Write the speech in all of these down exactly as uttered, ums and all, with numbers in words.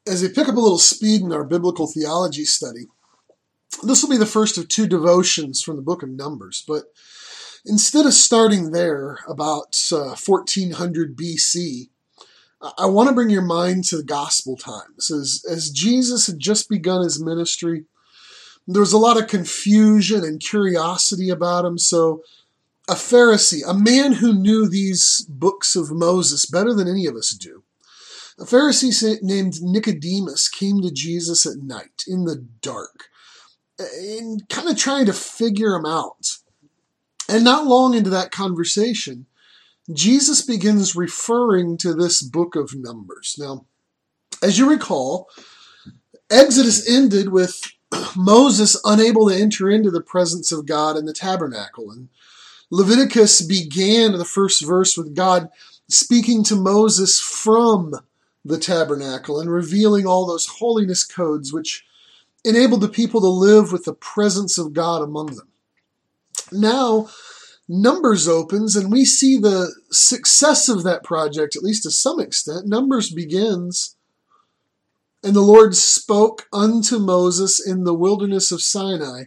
as we pick up a little speed in our biblical theology study, this will be the first of two devotions from the book of Numbers. But instead of starting there about uh, fourteen hundred B C, I want to bring your mind to the gospel times. As, as Jesus had just begun his ministry, there was a lot of confusion and curiosity about him. So a Pharisee, a man who knew these books of Moses better than any of us do, a Pharisee named Nicodemus came to Jesus at night in the dark and kind of trying to figure him out. And not long into that conversation, Jesus begins referring to this book of Numbers. Now, as you recall, Exodus ended with Moses unable to enter into the presence of God in the tabernacle. And Leviticus began the first verse with God speaking to Moses from the tabernacle and revealing all those holiness codes which enabled the people to live with the presence of God among them. Now, Numbers opens and we see the success of that project, at least to some extent. Numbers begins, and the Lord spoke unto Moses in the wilderness of Sinai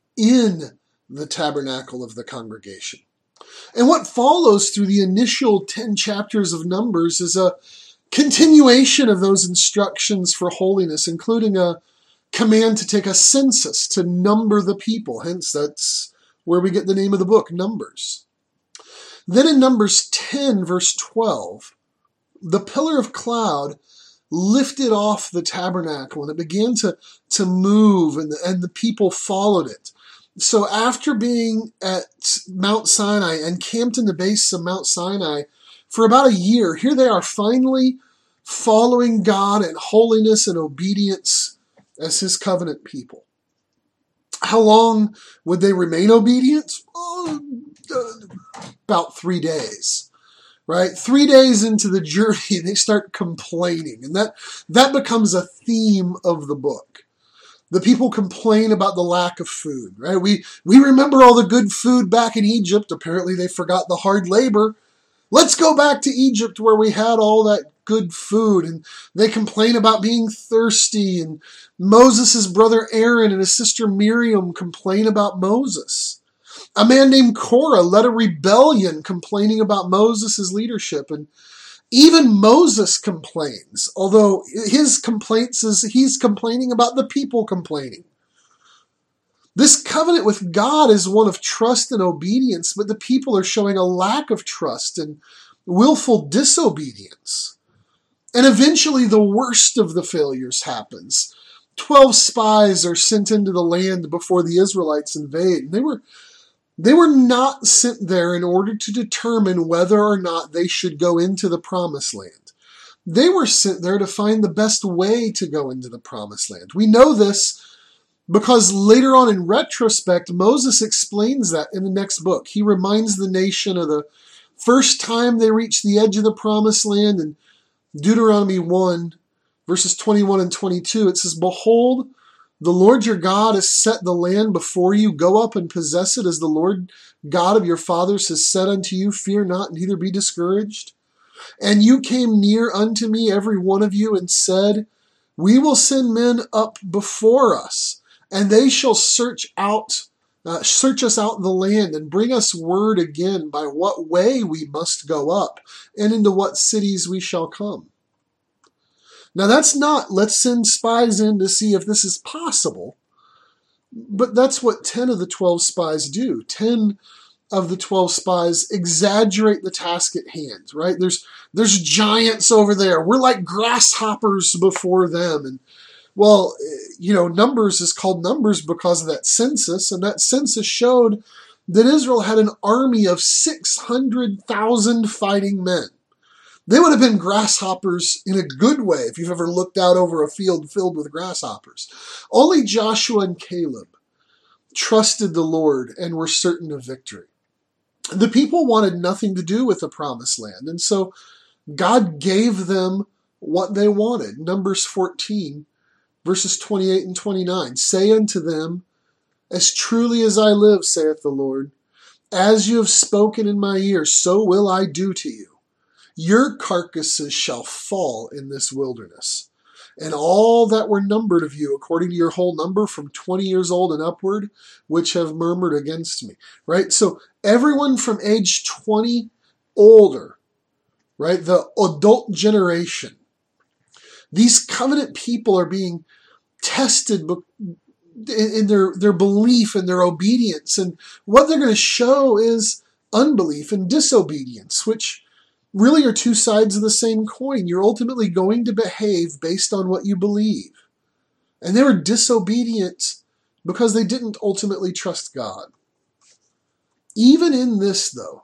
in the tabernacle of the congregation. And what follows through the initial ten chapters of Numbers is a continuation of those instructions for holiness, including a command to take a census, to number the people. Hence, that's where we get the name of the book, Numbers. Then in Numbers ten, verse twelve, the pillar of cloud lifted off the tabernacle and it began to, to move, and the, and the people followed it. So after being at Mount Sinai and camped in the base of Mount Sinai for about a year, here they are finally following God in holiness and obedience as his covenant people. How long would they remain obedient? Oh, uh, about three days, right? Three days into the journey, they start complaining. And that, that becomes a theme of the book. The people complain about the lack of food, right? We, we remember all the good food back in Egypt. Apparently they forgot the hard labor. Let's go back to Egypt where we had all that good food. And they complain about being thirsty. And Moses' brother Aaron and his sister Miriam complain about Moses. A man named Korah led a rebellion complaining about Moses' leadership. And even Moses complains, although his complaints is he's complaining about the people complaining. This covenant with God is one of trust and obedience, but the people are showing a lack of trust and willful disobedience. And eventually the worst of the failures happens. Twelve spies are sent into the land before the Israelites invade. And they were, they were not sent there in order to determine whether or not they should go into the promised land. They were sent there to find the best way to go into the promised land. We know this because later on in retrospect, Moses explains that in the next book. He reminds the nation of the first time they reached the edge of the promised land. In Deuteronomy one, verses twenty-one and twenty-two, it says, "Behold, the Lord your God has set the land before you. Go up and possess it as the Lord God of your fathers has said unto you. Fear not, neither be discouraged. And you came near unto me, every one of you, and said, We will send men up before us, and they shall search out, uh, search us out the land, and bring us word again by what way we must go up, and into what cities we shall come." Now that's not, let's send spies in to see if this is possible, but that's what ten of the twelve spies do. ten of the twelve spies exaggerate the task at hand, right? There's, there's giants over there. We're like grasshoppers before them. And well, you know, Numbers is called Numbers because of that census, and that census showed that Israel had an army of six hundred thousand fighting men. They would have been grasshoppers in a good way if you've ever looked out over a field filled with grasshoppers. Only Joshua and Caleb trusted the Lord and were certain of victory. The people wanted nothing to do with the promised land, and so God gave them what they wanted. Numbers fourteen, verses twenty-eight and twenty-nine. "Say unto them, As truly as I live, saith the Lord, as you have spoken in my ear, so will I do to you. Your carcasses shall fall in this wilderness, and all that were numbered of you, according to your whole number, from twenty years old and upward, which have murmured against me. Right? So everyone from age twenty older, right? The adult generation. These covenant people are being tested in their, their belief and their obedience. And what they're going to show is unbelief and disobedience, which really are two sides of the same coin. You're ultimately going to behave based on what you believe. And they were disobedient because they didn't ultimately trust God. Even in this, though,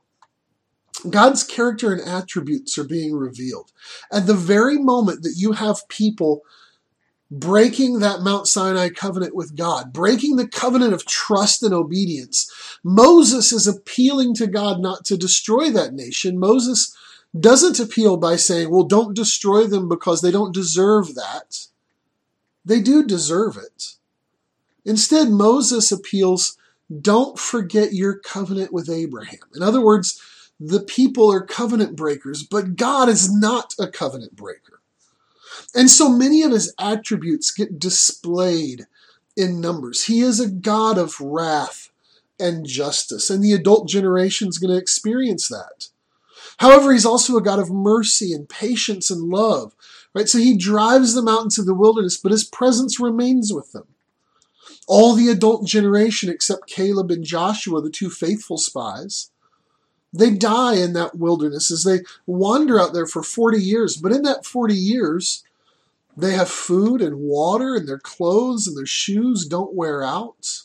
God's character and attributes are being revealed. At the very moment that you have people breaking that Mount Sinai covenant with God, breaking the covenant of trust and obedience, Moses is appealing to God not to destroy that nation. Moses doesn't appeal by saying, well, don't destroy them because they don't deserve that. They do deserve it. Instead, Moses appeals, don't forget your covenant with Abraham. In other words, the people are covenant breakers, but God is not a covenant breaker. And so many of his attributes get displayed in Numbers. He is a God of wrath and justice, and the adult generation is going to experience that. However, he's also a God of mercy and patience and love. Right? So he drives them out into the wilderness, but his presence remains with them. All the adult generation, except Caleb and Joshua, the two faithful spies, they die in that wilderness as they wander out there for forty years. But in that forty years, they have food and water, and their clothes and their shoes don't wear out.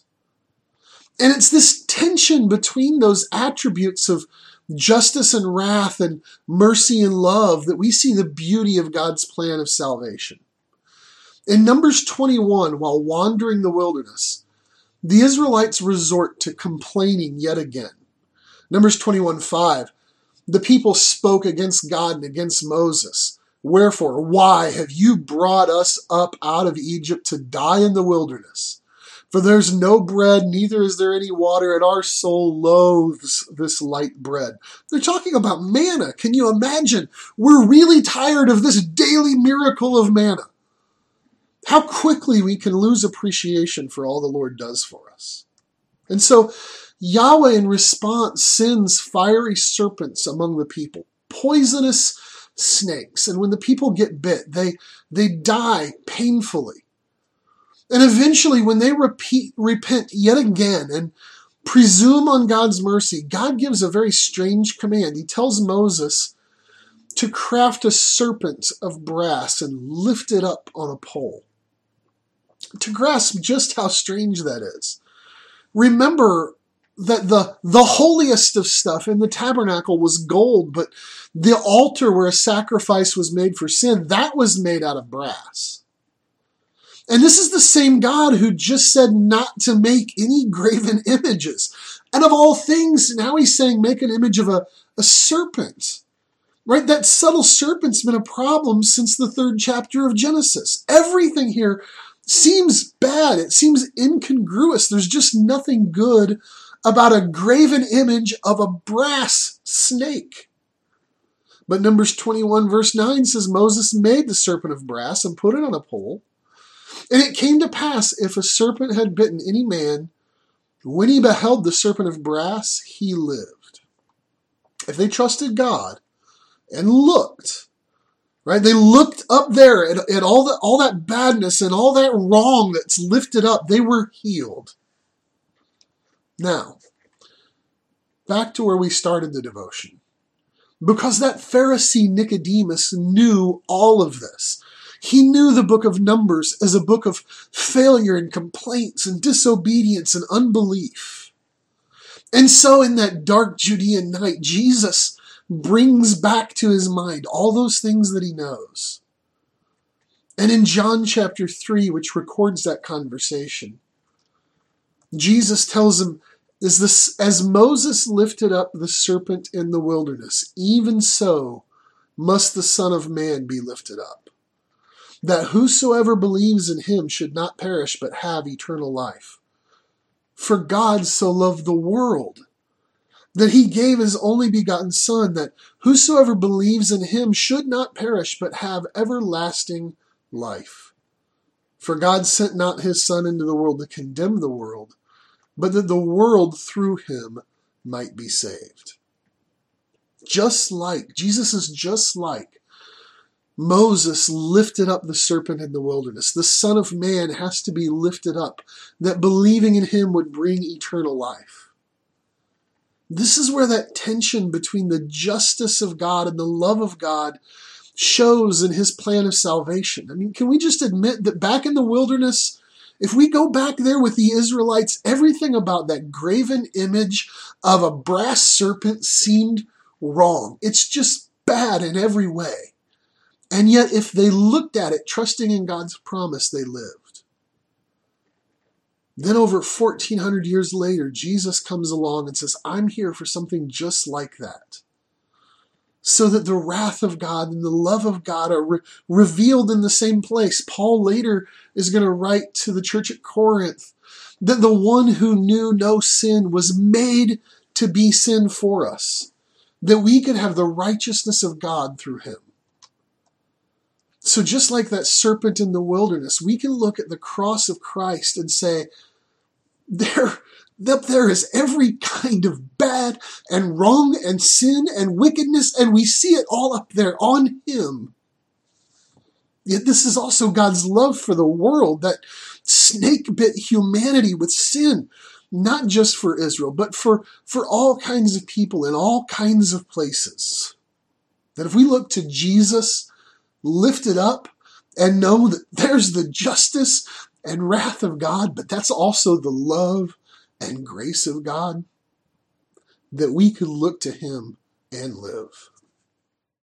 And it's this tension between those attributes of justice and wrath and mercy and love that we see the beauty of God's plan of salvation. In Numbers twenty-one, while wandering the wilderness, the Israelites resort to complaining yet again. Numbers twenty-one five, the people spoke against God and against Moses. Wherefore, why have you brought us up out of Egypt to die in the wilderness? For there's no bread, neither is there any water, and our soul loathes this light bread. They're talking about manna. Can you imagine? We're really tired of this daily miracle of manna. How quickly we can lose appreciation for all the Lord does for us. And so Yahweh, in response, sends fiery serpents among the people, poisonous snakes. And when the people get bit, they, they die painfully. And eventually, when they repeat, repent yet again and presume on God's mercy, God gives a very strange command. He tells Moses to craft a serpent of brass and lift it up on a pole. To grasp just how strange that is, remember that the, the holiest of stuff in the tabernacle was gold, but the altar where a sacrifice was made for sin, that was made out of brass. And this is the same God who just said not to make any graven images. And of all things, now he's saying make an image of a, a serpent. Right? That subtle serpent's been a problem since the third chapter of Genesis. Everything here seems bad. It seems incongruous. There's just nothing good about a graven image of a brass snake. But Numbers twenty-one verse nine says Moses made the serpent of brass and put it on a pole. And it came to pass, if a serpent had bitten any man, when he beheld the serpent of brass, he lived. If they trusted God and looked, right? They looked up there at, at all, the, all that badness and all that wrong that's lifted up. They were healed. Now, back to where we started the devotion. Because that Pharisee Nicodemus knew all of this. He knew the book of Numbers as a book of failure and complaints and disobedience and unbelief. And so in that dark Judean night, Jesus brings back to his mind all those things that he knows. And in John chapter three, which records that conversation, Jesus tells him, "Is this, as Moses lifted up the serpent in the wilderness, even so must the Son of Man be lifted up, that whosoever believes in him should not perish but have eternal life. For God so loved the world, that he gave his only begotten Son, that whosoever believes in him should not perish but have everlasting life. For God sent not his Son into the world to condemn the world, but that the world through him might be saved. Just like, Jesus is just like Moses lifted up the serpent in the wilderness. The Son of Man has to be lifted up, that believing in him would bring eternal life. This is where that tension between the justice of God and the love of God shows in his plan of salvation. I mean, can we just admit that back in the wilderness, if we go back there with the Israelites, everything about that graven image of a brass serpent seemed wrong. It's just bad in every way. And yet, if they looked at it, trusting in God's promise, they lived. Then over fourteen hundred years later, Jesus comes along and says, I'm here for something just like that. So that the wrath of God and the love of God are re- revealed in the same place. Paul later is going to write to the church at Corinth that the one who knew no sin was made to be sin for us, that we could have the righteousness of God through him. So just like that serpent in the wilderness, we can look at the cross of Christ and say, there, up there is every kind of bad and wrong and sin and wickedness, and we see it all up there on him. Yet this is also God's love for the world that snake bit humanity with sin, not just for Israel, but for, for all kinds of people in all kinds of places. That if we look to Jesus lifted up and know that there's the justice and wrath of God, but that's also the love and grace of God, that we could look to him and live.